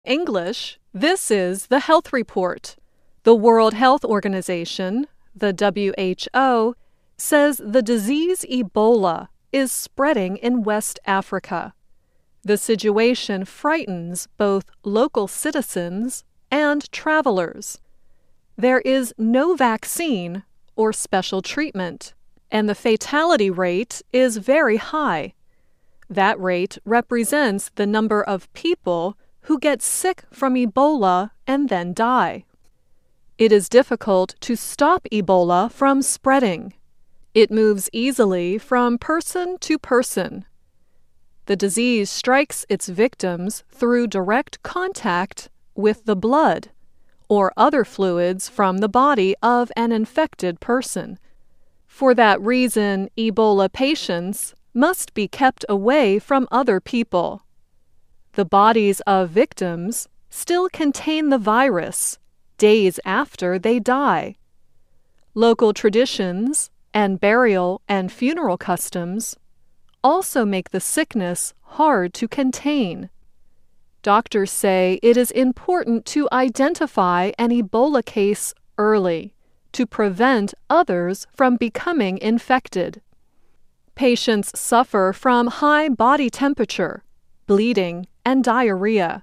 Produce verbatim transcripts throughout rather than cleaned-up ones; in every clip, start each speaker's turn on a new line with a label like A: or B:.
A: English, this is the Health Report. The World Health Organization, the W H O, says the disease Ebola is spreading in West Africa. The situation frightens both local citizens and travelers. There is no vaccine or special treatment, and the fatality rate is very high. That rate represents the number of people who get sick from Ebola and then die. It is difficult to stop Ebola from spreading. It moves easily from person to person. The disease strikes its victims through direct contact with the blood or other fluids from the body of an infected person. For that reason, Ebola patients must be kept away from other people. The bodies of victims still contain the virus days after they die. Local traditions and burial and funeral customs also make the sickness hard to contain. Doctors say it is important to identify an Ebola case early to prevent others from becoming infected. Patients suffer from high body temperature, bleeding, and diarrhea.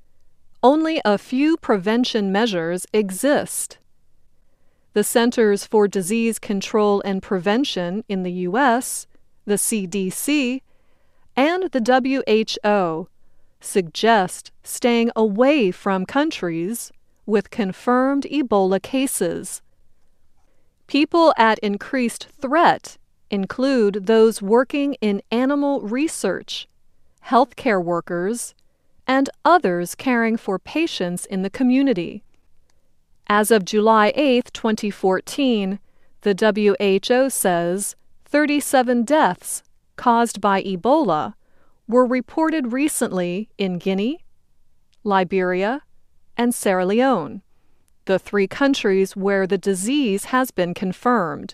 A: Only a few prevention measures exist. The Centers for Disease Control and Prevention in the U S, the C D C, and the W H O suggest staying away from countries with confirmed Ebola cases. People at increased threat include those working in animal research, healthcare workers, and others caring for patients in the community. As of July eighth, twenty fourteen, the W H O says thirty-seven deaths caused by Ebola were reported recently in Guinea, Liberia, and Sierra Leone, the three countries where the disease has been confirmed.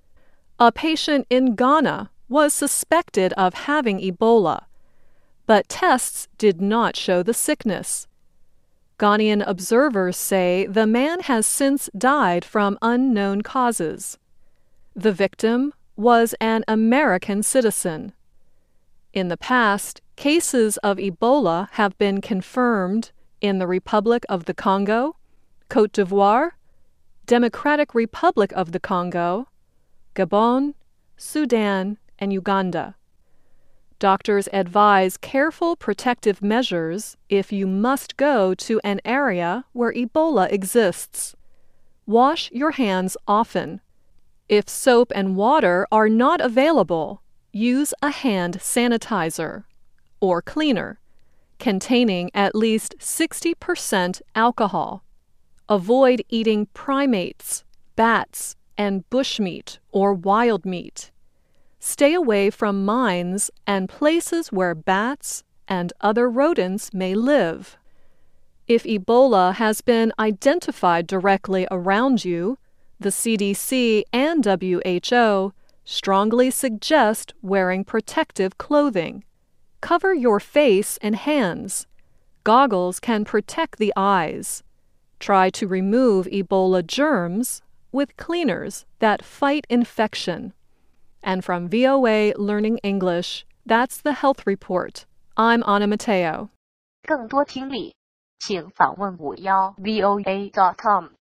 A: A patient in Ghana was suspected of having Ebola, but tests did not show the sickness. Ghanaian observers say the man has since died from unknown causes. The victim was an American citizen. In the past, cases of Ebola have been confirmed in the Republic of the Congo, Côte d'Ivoire, Democratic Republic of the Congo, Gabon, Sudan, and Uganda. Doctors advise careful protective measures if you must go to an area where Ebola exists. Wash your hands often. If soap and water are not available, use a hand sanitizer or cleaner containing at least sixty percent alcohol. Avoid eating primates, bats, and bushmeat or wild meat. Stay away from mines and places where bats and other rodents may live. If Ebola has been identified directly around you, the C D C and W H O strongly suggest wearing protective clothing. Cover your face and hands. Goggles can protect the eyes. Try to remove Ebola germs with cleaners that fight infection. And from V O A Learning English, that's the Health Report. I'm Anna Mateo.
B: 更多听力，请访问五幺 V O A dot com。